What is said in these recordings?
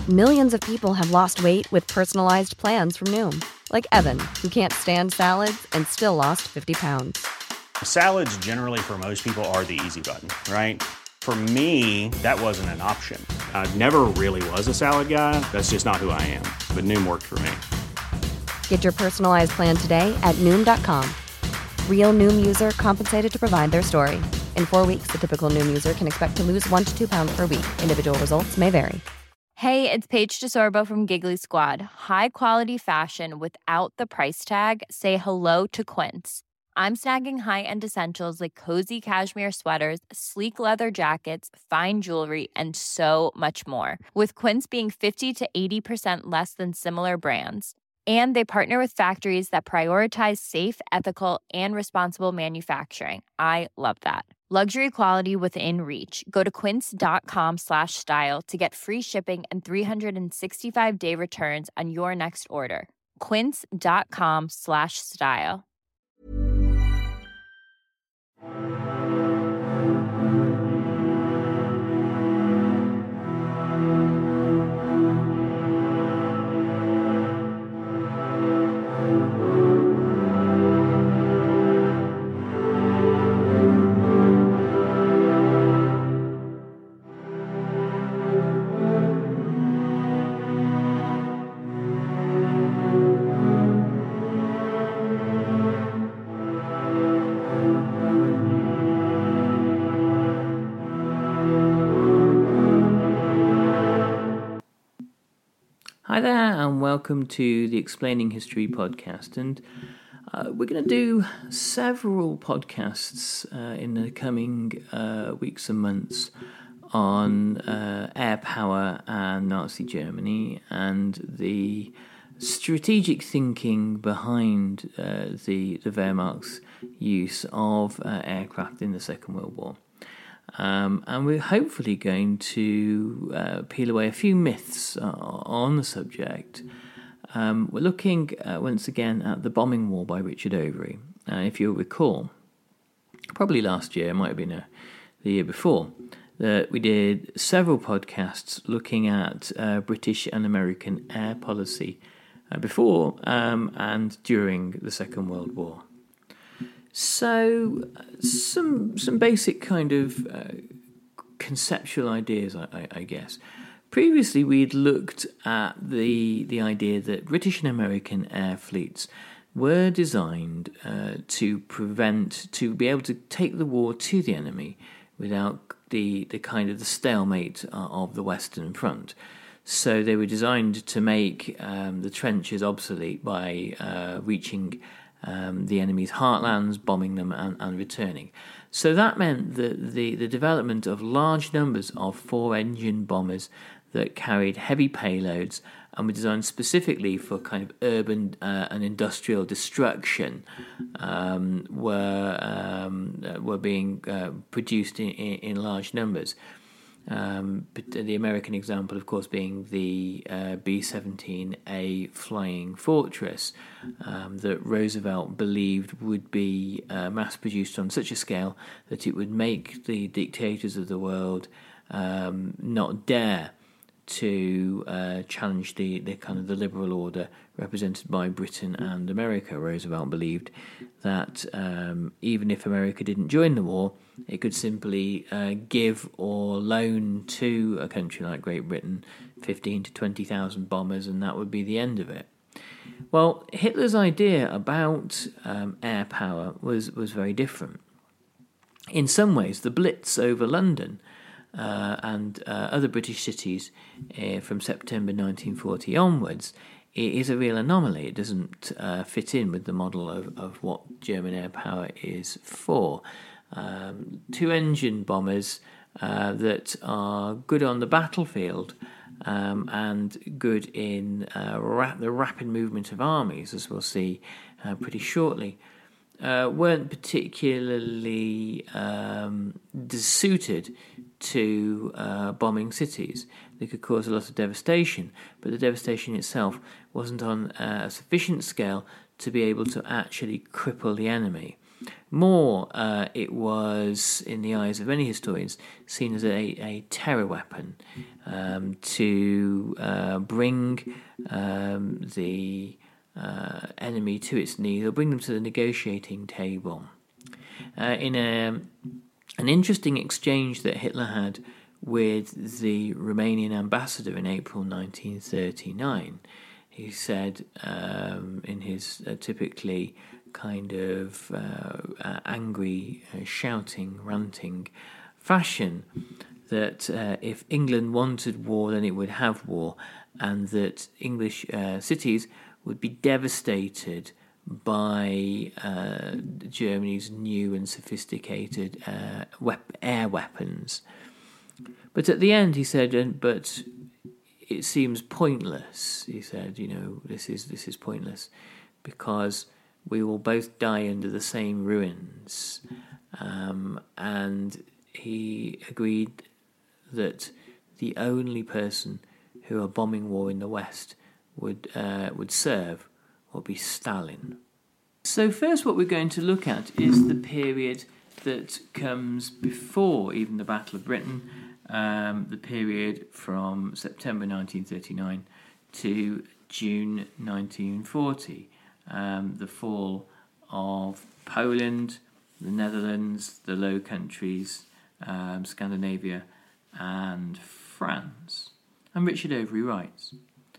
Millions of people have lost weight with personalized plans from Noom. Like Evan, who can't stand salads and still lost 50 pounds. Salads generally for most people are the easy button, right? For me, that wasn't an option. I never really was a salad guy. That's just not who I am. But Noom worked for me. Get your personalized plan today at Noom.com. Real Noom user compensated to provide their story. In 4 weeks, the typical Noom user can expect to lose 1 to 2 pounds per week. Individual results may vary. Hey, it's Paige DeSorbo from Giggly Squad. High quality fashion without the price tag. Say hello to Quince. I'm snagging high-end essentials like cozy cashmere sweaters, sleek leather jackets, fine jewelry, and so much more. With Quince being 50 to 80% less than similar brands. And they partner with factories that prioritize safe, ethical, and responsible manufacturing. I love that. Luxury quality within reach. Go to quince.com/style to get free shipping and 365-day returns on your next order. Quince.com/style. Hi there, and welcome to the Explaining History podcast. And we're going to do several podcasts in the coming weeks and months on air power and Nazi Germany and the strategic thinking behind the Wehrmacht's use of aircraft in the Second World War. And we're hopefully going to peel away a few myths on the subject. We're looking once again at The Bombing War by Richard Overy. If you'll recall, probably last year, it might have been the year before, that we did several podcasts looking at British and American air policy before and during the Second World War. So, some basic kind of conceptual ideas, I guess. Previously, we'd looked at the idea that British and American air fleets were designed to be able to take the war to the enemy without the kind of the stalemate of the Western Front. So they were designed to make the trenches obsolete by reaching the enemy's heartlands, bombing them and returning. So that meant that the development of large numbers of four-engine bombers that carried heavy payloads and were designed specifically for kind of urban and industrial destruction were being produced in large numbers. But the American example, of course, being the B-17A Flying Fortress that Roosevelt believed would be mass-produced on such a scale that it would make the dictators of the world not dare to challenge the kind of the liberal order represented by Britain and America. Roosevelt believed that even if America didn't join the war, it could simply give or loan to a country like Great Britain 15 to 20,000 bombers, and that would be the end of it. Well, Hitler's idea about air power was very different. In some ways, the Blitz over London and other British cities from September 1940 onwards is a real anomaly. It doesn't fit in with the model of what German air power is for. Two-engine bombers that are good on the battlefield and good in the rapid movement of armies, as we'll see pretty shortly, weren't particularly suited to bombing cities. They could cause a lot of devastation, but the devastation itself wasn't on a sufficient scale to be able to actually cripple the enemy. More, it was, in the eyes of many historians, seen as a terror weapon to bring the enemy to its knees or bring them to the negotiating table. In an interesting exchange that Hitler had with the Romanian ambassador in April 1939, he said, in his typically kind of angry, shouting, ranting fashion, that if England wanted war, then it would have war, and that English cities would be devastated by Germany's new and sophisticated air weapons. But at the end, he said, but it seems pointless. He said, this is pointless because we will both die under the same ruins. And he agreed that the only person who a bombing war in the West would serve would be Stalin. So first what we're going to look at is the period that comes before even the Battle of Britain, the period from September 1939 to June 1940, the fall of Poland, the Netherlands, the Low Countries, Scandinavia, and France. And Richard Overy writes,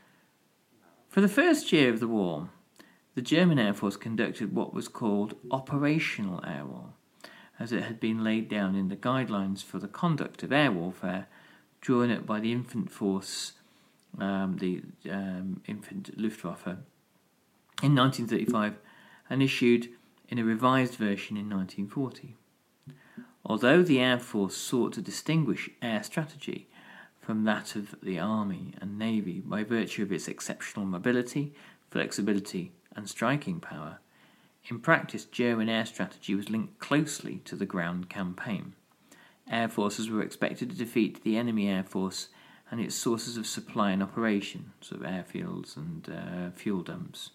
for the first year of the war, the German Air Force conducted what was called operational air war, as it had been laid down in the guidelines for the conduct of air warfare drawn up by the infant force, the infant Luftwaffe, in 1935 and issued in a revised version in 1940. Although the Air Force sought to distinguish air strategy from that of the Army and Navy by virtue of its exceptional mobility, flexibility and striking power, in practice German air strategy was linked closely to the ground campaign. Air forces were expected to defeat the enemy air force and its sources of supply and operation, sort of airfields and fuel dumps,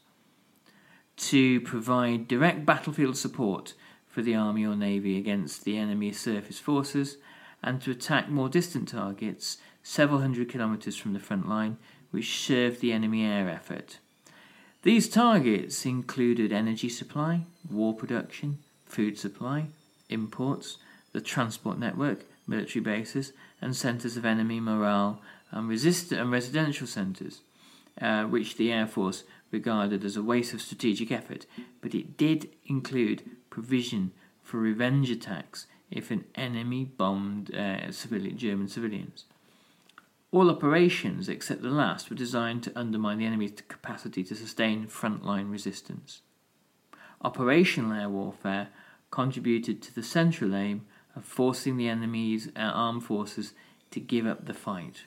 to provide direct battlefield support for the Army or Navy against the enemy surface forces, and to attack more distant targets several hundred kilometres from the front line, which served the enemy air effort. These targets included energy supply, war production, food supply, imports, the transport network, military bases, and centres of enemy morale and residential centres, which the Air Force regarded as a waste of strategic effort, but it did include provision for revenge attacks if an enemy bombed German civilians. All operations, except the last, were designed to undermine the enemy's capacity to sustain frontline resistance. Operational air warfare contributed to the central aim of forcing the enemy's armed forces to give up the fight.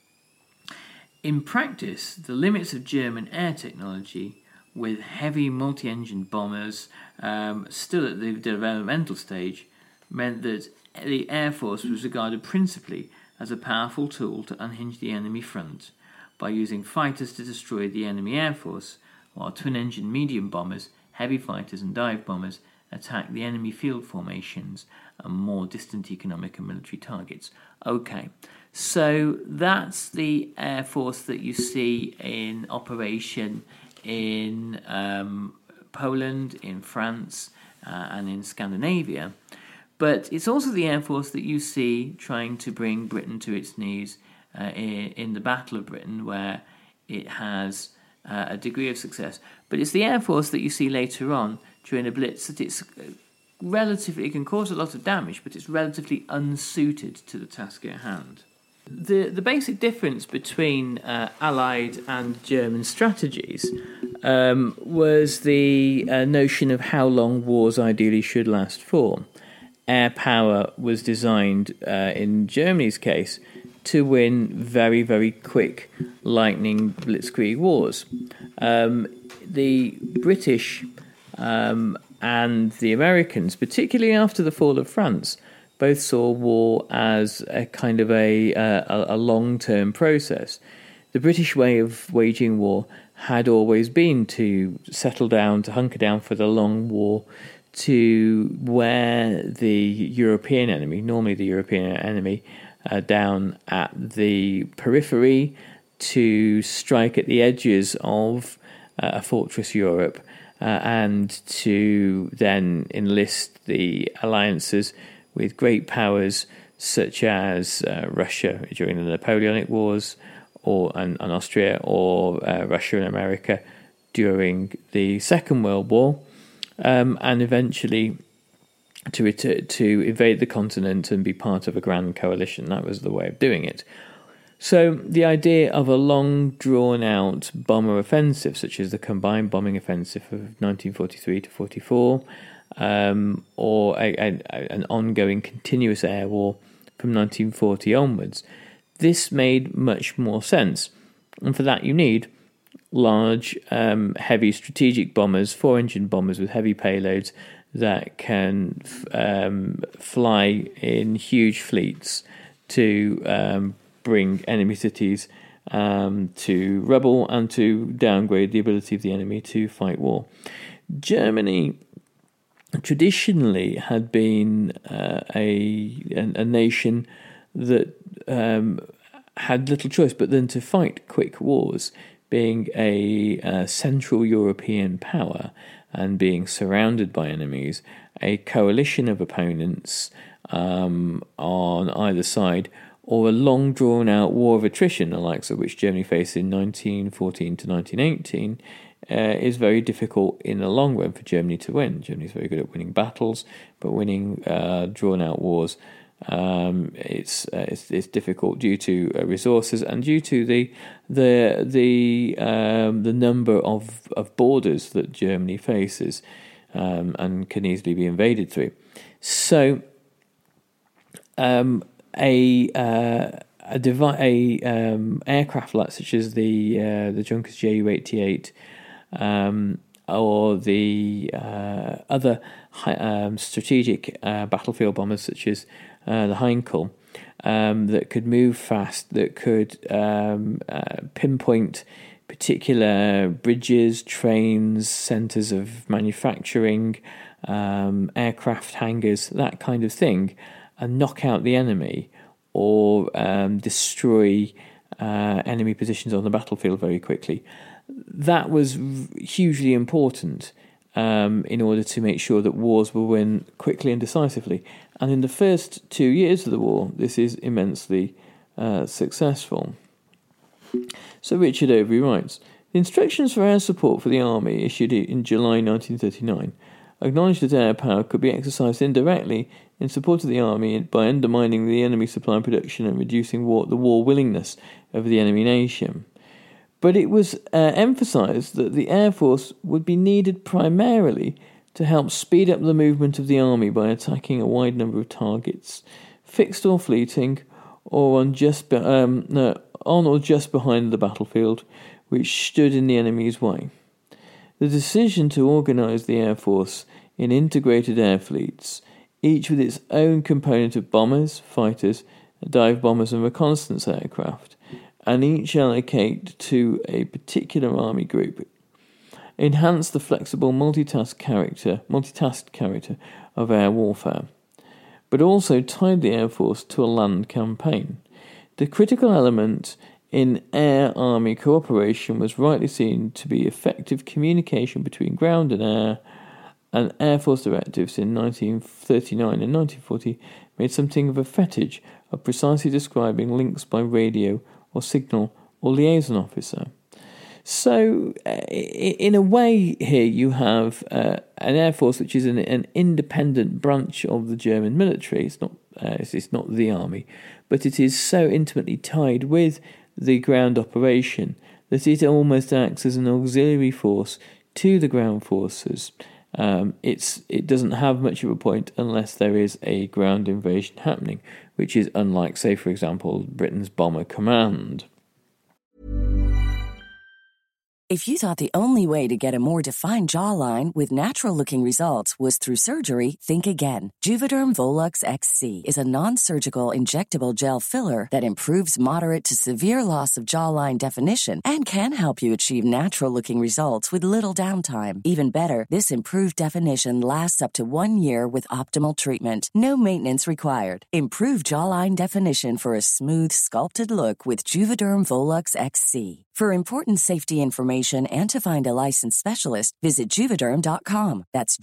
In practice, the limits of German air technology, with heavy multi-engine bombers still at the developmental stage, meant that the Air Force was regarded principally as a powerful tool to unhinge the enemy front by using fighters to destroy the enemy air force, while twin-engine medium bombers, heavy fighters and dive bombers attack the enemy field formations and more distant economic and military targets. Okay, so that's the Air Force that you see in operation in Poland, in France, and in Scandinavia. But it's also the Air Force that you see trying to bring Britain to its knees in the Battle of Britain, where it has a degree of success. But it's the Air Force that you see later on during a blitz that it's relatively, it can cause a lot of damage, but it's relatively unsuited to the task at hand. The basic difference between Allied and German strategies was the notion of how long wars ideally should last for. Air power was designed, in Germany's case, to win very, very quick lightning blitzkrieg wars. The British and the Americans, particularly after the fall of France, both saw war as a kind of a long-term process. The British way of waging war had always been to settle down, to hunker down for the long war, to wear the European enemy, normally the European enemy, down at the periphery, to strike at the edges of a fortress Europe, and to then enlist the alliances with great powers such as Russia during the Napoleonic Wars, and Austria, or Russia and America during the Second World War, and eventually to invade the continent and be part of a grand coalition. That was the way of doing it. So the idea of a long, drawn-out bomber offensive, such as the Combined Bombing Offensive of 1943 to 44, or an ongoing continuous air war from 1940 onwards, this made much more sense. And for that you need large, heavy strategic bombers, 4-engine bombers with heavy payloads that can fly in huge fleets to bring enemy cities to rubble and to downgrade the ability of the enemy to fight war. Germany traditionally had been a nation that had little choice but then to fight quick wars, being a Central European power and being surrounded by enemies, a coalition of opponents on either side, or a long drawn-out war of attrition, the likes of which Germany faced in 1914 to 1918, is very difficult in the long run for Germany to win. Germany's very good at winning battles, but winning drawn-out wars, it's difficult due to resources and due to the number of borders that Germany faces and can easily be invaded through. So, aircraft like such as the Junkers Ju-88, or the other strategic battlefield bombers such as the Heinkel, that could move fast, that could pinpoint particular bridges, trains, centres of manufacturing, aircraft hangars, that kind of thing, and knock out the enemy or destroy enemy positions on the battlefield very quickly. That was hugely important in order to make sure that wars were won quickly and decisively. And in the first 2 years of the war, this is immensely successful. So Richard Overy writes, the instructions for air support for the army issued in July 1939 acknowledged that air power could be exercised indirectly in support of the army by undermining the enemy supply and production and reducing the war willingness of the enemy nation. But it was emphasised that the Air Force would be needed primarily to help speed up the movement of the army by attacking a wide number of targets, fixed or fleeting, or on or just behind the battlefield, which stood in the enemy's way. The decision to organise the Air Force in integrated air fleets, each with its own component of bombers, fighters, dive bombers and reconnaissance aircraft, and each allocate to a particular army group, enhanced the flexible multitask character of air warfare, but also tied the Air Force to a land campaign. The critical element in air-army cooperation was rightly seen to be effective communication between ground and Air Force directives in 1939 and 1940 made something of a fetish of precisely describing links by radio or signal or liaison officer. So, in a way here you have an Air Force which is an independent branch of the German military. It's not the army, but it is so intimately tied with the ground operation that it almost acts as an auxiliary force to the ground forces. It doesn't have much of a point unless there is a ground invasion happening, which is unlike, say, for example, Britain's Bomber Command. If you thought the only way to get a more defined jawline with natural-looking results was through surgery, think again. Juvederm Volux XC is a non-surgical injectable gel filler that improves moderate to severe loss of jawline definition and can help you achieve natural-looking results with little downtime. Even better, this improved definition lasts up to 1 year with optimal treatment. No maintenance required. Improve jawline definition for a smooth, sculpted look with Juvederm Volux XC. For important safety information and to find a licensed specialist, visit Juvederm.com. That's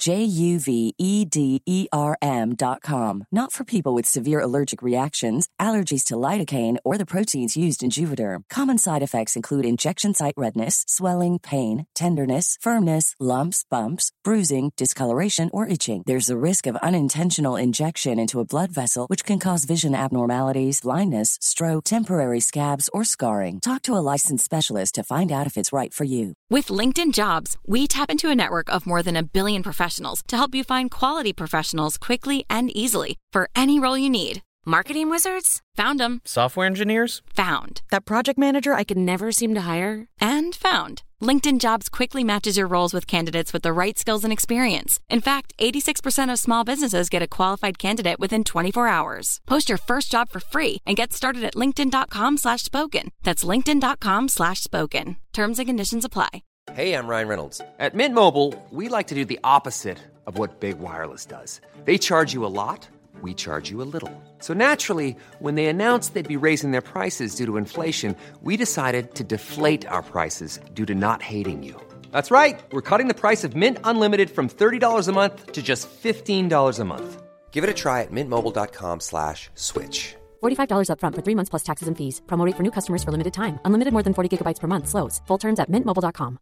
Juvederm.com. Not for people with severe allergic reactions, allergies to lidocaine, or the proteins used in Juvederm. Common side effects include injection site redness, swelling, pain, tenderness, firmness, lumps, bumps, bruising, discoloration, or itching. There's a risk of unintentional injection into a blood vessel, which can cause vision abnormalities, blindness, stroke, temporary scabs, or scarring. Talk to a licensed specialist to find out if it's right for you. With LinkedIn Jobs, we tap into a network of more than 1 billion professionals to help you find quality professionals quickly and easily for any role you need. Marketing wizards? Found them. Software engineers? Found. That project manager I could never seem to hire? And found. LinkedIn Jobs quickly matches your roles with candidates with the right skills and experience. In fact, 86% of small businesses get a qualified candidate within 24 hours. Post your first job for free and get started at linkedin.com/spoken. That's linkedin.com/spoken. Terms and conditions apply. Hey, I'm Ryan Reynolds. At Mint Mobile, we like to do the opposite of what Big Wireless does. They charge you a lot. We charge you a little. So naturally, when they announced they'd be raising their prices due to inflation, we decided to deflate our prices due to not hating you. That's right. We're cutting the price of Mint Unlimited from $30 a month to just $15 a month. Give it a try at mintmobile.com/switch. $45 up front for 3 months plus taxes and fees. Promo rate for new customers for limited time. Unlimited more than 40 gigabytes per month. Slows full terms at mintmobile.com.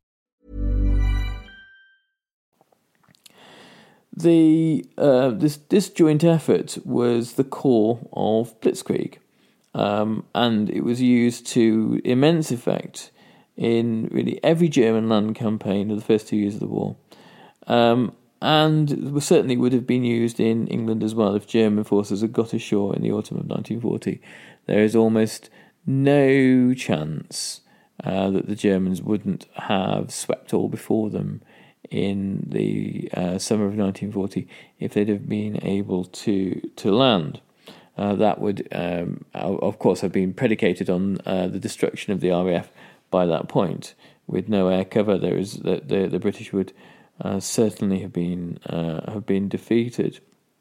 This joint effort was the core of Blitzkrieg, and it was used to immense effect in really every German land campaign of the first 2 years of the war, and certainly would have been used in England as well if German forces had got ashore in the autumn of 1940. There is almost no chance that the Germans wouldn't have swept all before them in the summer of 1940 if they'd have been able to land. That would, of course, have been predicated on the destruction of the RAF by that point. With no air cover, the British would certainly have been defeated.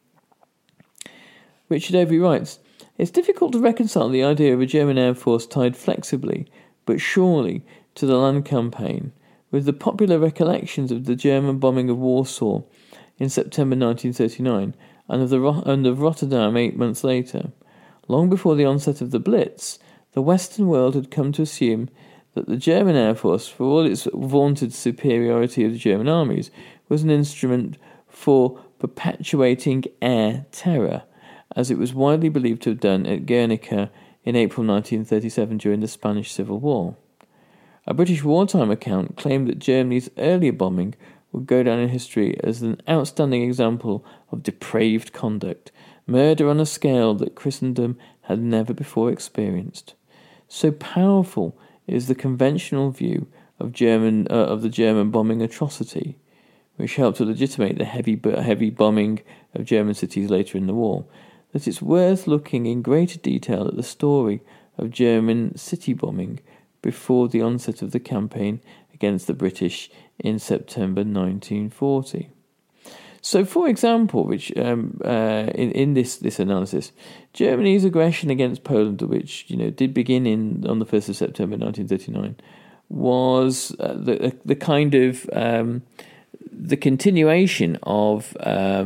Richard Avery writes, "It's difficult to reconcile the idea of a German air force tied flexibly but surely to the land campaign with the popular recollections of the German bombing of Warsaw in September 1939 and of Rotterdam 8 months later. Long before the onset of the Blitz, the Western world had come to assume that the German Air Force, for all its vaunted superiority of the German armies, was an instrument for perpetuating air terror, as it was widely believed to have done at Guernica in April 1937 during the Spanish Civil War. A British wartime account claimed that Germany's earlier bombing would go down in history as an outstanding example of depraved conduct, murder on a scale that Christendom had never before experienced. So powerful is the conventional view of the German bombing atrocity, which helped to legitimate the heavy bombing of German cities later in the war, that it's worth looking in greater detail at the story of German city bombing before the onset of the campaign against the British in September 1940. So, for example, which in this analysis, Germany's aggression against Poland, which did begin on the 1st of September 1939, was the kind of the continuation of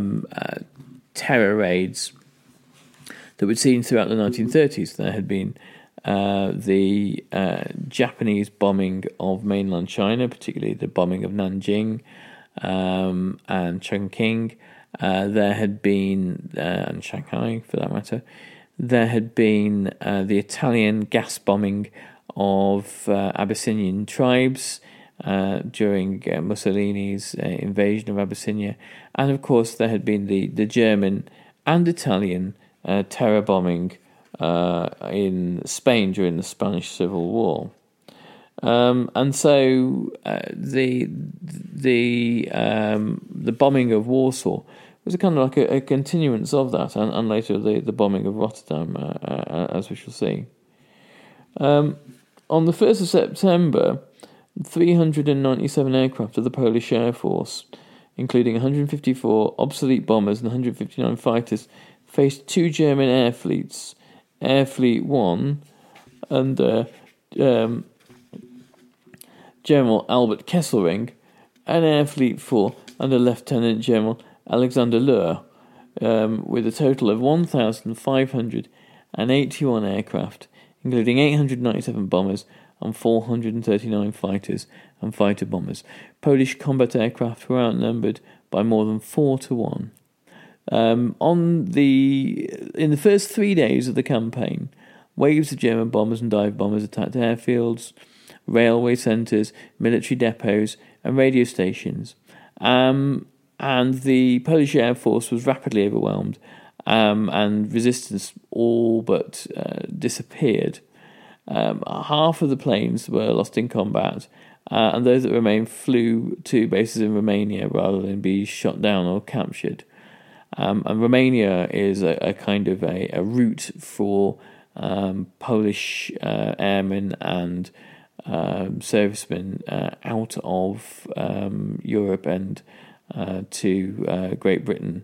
terror raids that we'd seen throughout the 1930s. There had been the Japanese bombing of mainland China, particularly the bombing of Nanjing and Chongqing. There had been, and Shanghai for that matter, there had been the Italian gas bombing of Abyssinian tribes during Mussolini's invasion of Abyssinia. And of course there had been the German and Italian terror bombing in Spain during the Spanish Civil War. And so the bombing of Warsaw was a kind of like a continuance of that, and later the bombing of Rotterdam, as we shall see. On the 1st of September, 397 aircraft of the Polish Air Force, including 154 obsolete bombers and 159 fighters, faced two German air fleets, Air Fleet 1 under General Albert Kesselring, and Air Fleet 4 under Lieutenant General Alexander Löhr, with a total of 1,581 aircraft, including 897 bombers and 439 fighters and fighter bombers. Polish combat aircraft were outnumbered by more than 4 to 1. In the first 3 days of the campaign, waves of German bombers and dive bombers attacked airfields, railway centres, military depots, and radio stations. And the Polish Air Force was rapidly overwhelmed, and resistance all but disappeared. Half of the planes were lost in combat, and those that remained flew to bases in Romania rather than be shot down or captured. And Romania is a kind of a route for Polish airmen and servicemen out of Europe and to Great Britain.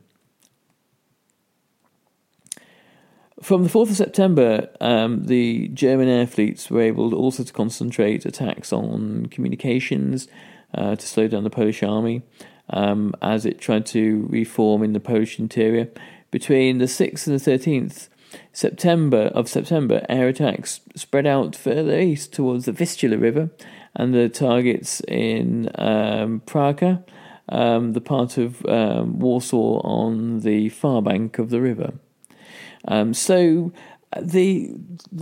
From the 4th of September, the German air fleets were able also to concentrate attacks on communications to slow down the Polish army as it tried to reform in the Polish interior. Between the 6th and the 13th September, air attacks spread out further east towards the Vistula River and the targets in Praga, the part of Warsaw on the far bank of the river. So the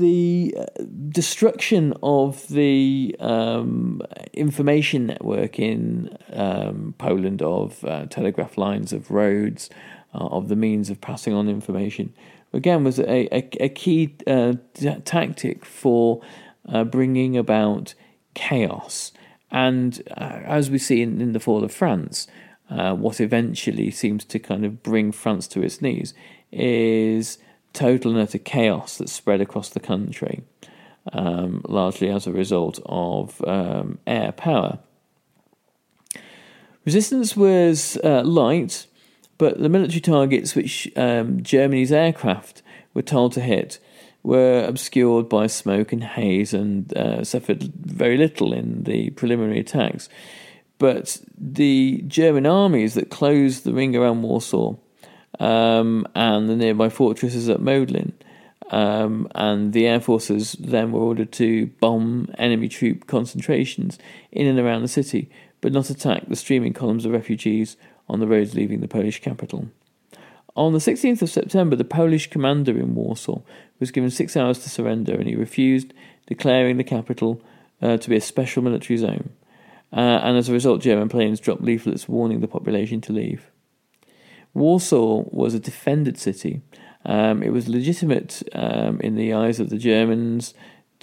destruction of the information network in Poland, of telegraph lines, of roads, of the means of passing on information, again was a key tactic for bringing about chaos. And as we see in the fall of France, what eventually seems to kind of bring France to its knees is total and utter chaos that spread across the country, largely as a result of air power. Resistance was light, but the military targets which Germany's aircraft were told to hit were obscured by smoke and haze and suffered very little in the preliminary attacks. But the German armies that closed the ring around Warsaw and the nearby fortresses at Modlin, and the air forces then were ordered to bomb enemy troop concentrations in and around the city, but not attack the streaming columns of refugees on the roads leaving the Polish capital. On the 16th of September, the Polish commander in Warsaw was given 6 hours to surrender, and he refused, declaring the capital to be a special military zone. And as a result, German planes dropped leaflets warning the population to leave. Warsaw was a defended city. It was legitimate in the eyes of the Germans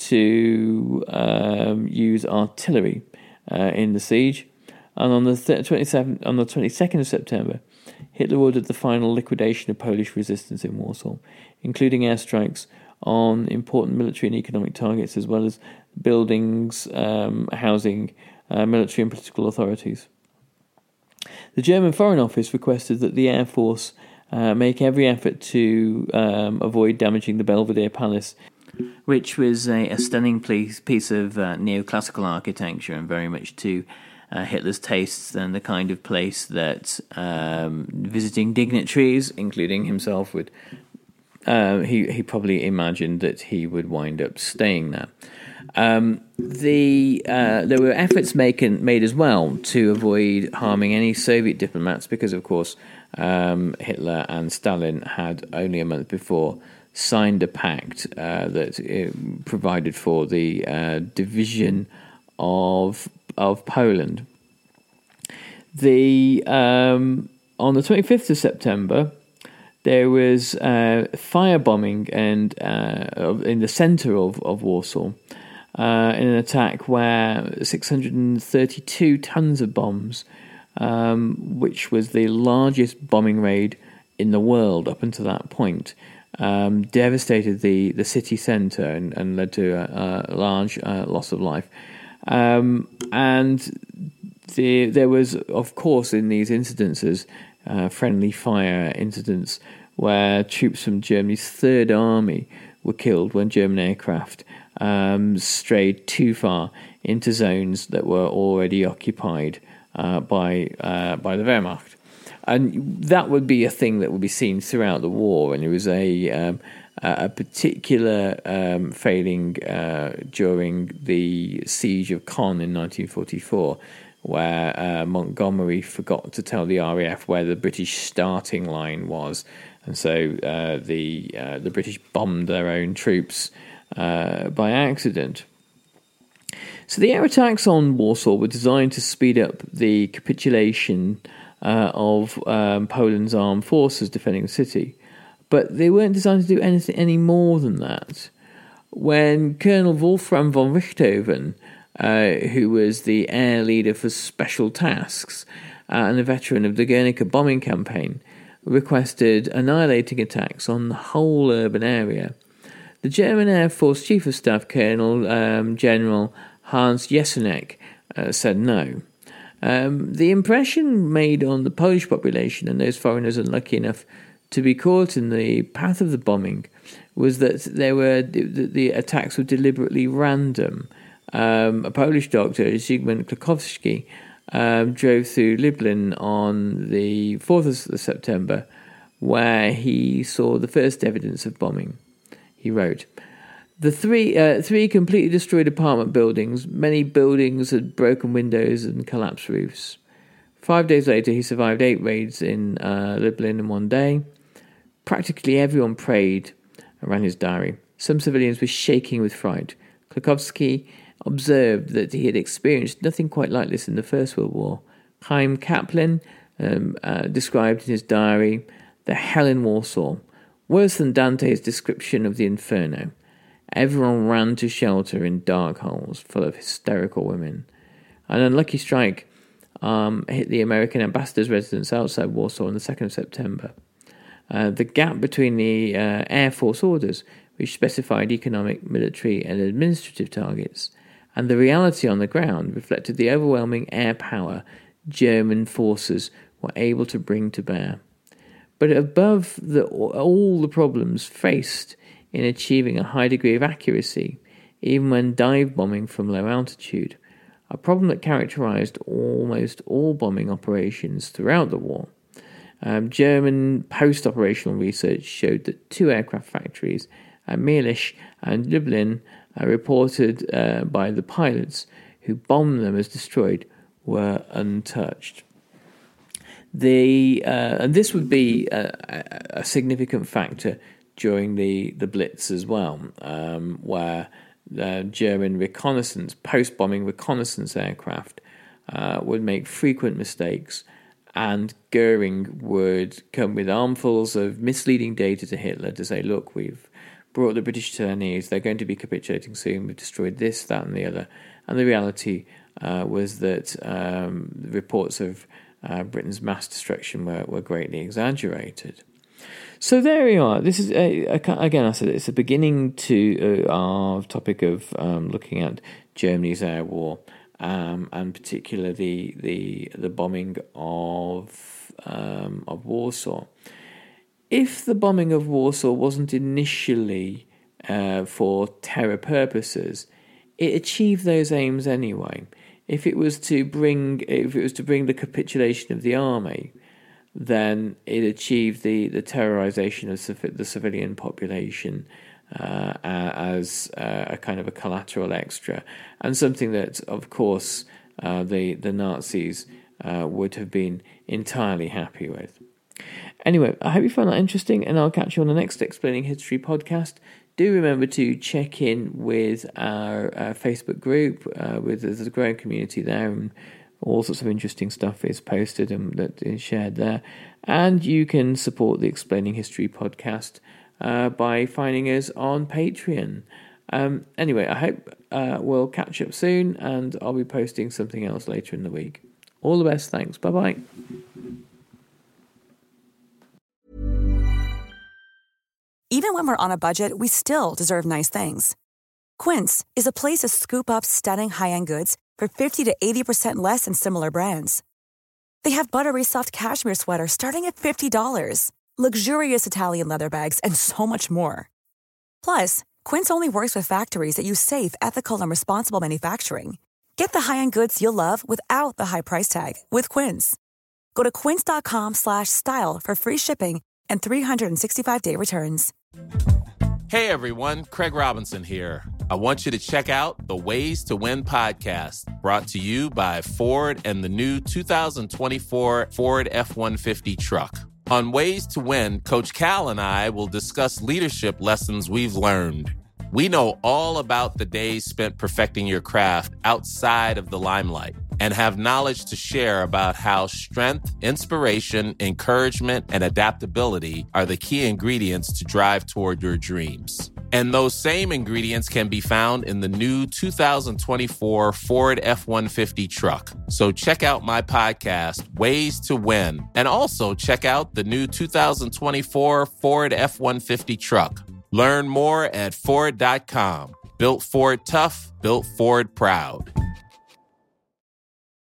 to use artillery in the siege. And on the 22nd of September, Hitler ordered the final liquidation of Polish resistance in Warsaw, including airstrikes on important military and economic targets, as well as buildings housing military and political authorities. The German Foreign Office requested that the Air Force make every effort to avoid damaging the Belvedere Palace, which was a stunning piece of neoclassical architecture and very much to Hitler's tastes, and the kind of place that visiting dignitaries, including himself, would he probably imagined that he would wind up staying there. There were efforts made as well to avoid harming any Soviet diplomats, because of course Hitler and Stalin had only a month before signed a pact that provided for the division of Poland. On the 25th of September, there was firebombing in the centre of Warsaw, in an attack where 632 tons of bombs, which was the largest bombing raid in the world up until that point, devastated the city centre and led to a large loss of life. And there was, of course, in these incidences, friendly fire incidents where troops from Germany's Third Army were killed when German aircraft strayed too far into zones that were already occupied by the Wehrmacht. And that would be a thing that would be seen throughout the war. And it was a particular failing during the siege of Caen in 1944, where Montgomery forgot to tell the RAF where the British starting line was, and so the British bombed their own troops by accident. So the air attacks on Warsaw were designed to speed up the capitulation of Poland's armed forces defending the city, but they weren't designed to do anything any more than that. When Colonel Wolfram von Richthofen, who was the air leader for special tasks and a veteran of the Guernica bombing campaign, requested annihilating attacks on the whole urban area, the German Air Force Chief of Staff, Colonel General Hans Jesenek, said no. The impression made on the Polish population and those foreigners unlucky enough to be caught in the path of the bombing was that the attacks were deliberately random. A Polish doctor, Zygmunt Klukowski, drove through Lublin on the 4th of September, where he saw the first evidence of bombing. He wrote, "The three completely destroyed apartment buildings. Many buildings had broken windows and collapsed roofs. 5 days later, he survived 8 raids in Lublin in one day. Practically everyone prayed," ran his diary. "Some civilians were shaking with fright. Klukowski observed that he had experienced nothing quite like this in the First World War. Chaim Kaplan described in his diary the hell in Warsaw, worse than Dante's description of the Inferno. Everyone ran to shelter in dark holes full of hysterical women. An unlucky strike hit the American ambassador's residence outside Warsaw on the 2nd of September. The gap between the Air Force orders, which specified economic, military, and administrative targets, and the reality on the ground reflected the overwhelming air power German forces were able to bring to bear. But above all the problems faced in achieving a high degree of accuracy, even when dive bombing from low altitude, a problem that characterized almost all bombing operations throughout the war, German post-operational research showed that 2 aircraft factories at Mielec and Lublin, reported by the pilots who bombed them as destroyed, were untouched. And this would be a significant factor during the Blitz as well, where German post-bombing reconnaissance aircraft would make frequent mistakes, and Goering would come with armfuls of misleading data to Hitler to say, look, we've brought the British to their knees, they're going to be capitulating soon, we've destroyed this, that and the other. And the reality was that reports of Britain's mass destruction were greatly exaggerated. So there we are. This is, again, I said it's a beginning to our topic of looking at Germany's air war, and particularly the bombing of Warsaw. If the bombing of Warsaw wasn't initially for terror purposes, it achieved those aims anyway. If it was to bring the capitulation of the army, then it achieved the terrorization of the civilian population as a kind of a collateral extra, and something that, of course, the Nazis would have been entirely happy with. Anyway, I hope you found that interesting, and I'll catch you on the next Explaining History podcast. Do remember to check in with our Facebook group. There's a growing community there, and all sorts of interesting stuff is posted and that is shared there. And you can support the Explaining History podcast by finding us on Patreon. Anyway, I hope we'll catch up soon, and I'll be posting something else later in the week. All the best. Thanks. Bye-bye. Even when we're on a budget, we still deserve nice things. Quince is a place to scoop up stunning high-end goods for 50 to 80% less than similar brands. They have buttery soft cashmere sweaters starting at $50, luxurious Italian leather bags, and so much more. Plus, Quince only works with factories that use safe, ethical, and responsible manufacturing. Get the high-end goods you'll love without the high price tag with Quince. Go to quince.com/style for free shipping and 365-day returns. Hey everyone, Craig Robinson here. I want you to check out the Ways to Win podcast, brought to you by Ford and the new 2024 Ford F-150 truck. On Ways to Win, Coach Cal and I will discuss leadership lessons we've learned. We know all about the days spent perfecting your craft outside of the limelight and have knowledge to share about how strength, inspiration, encouragement, and adaptability are the key ingredients to drive toward your dreams. And those same ingredients can be found in the new 2024 Ford F-150 truck. So check out my podcast, Ways to Win, and also check out the new 2024 Ford F-150 truck. Learn more at Ford.com. Built Ford tough, built Ford proud.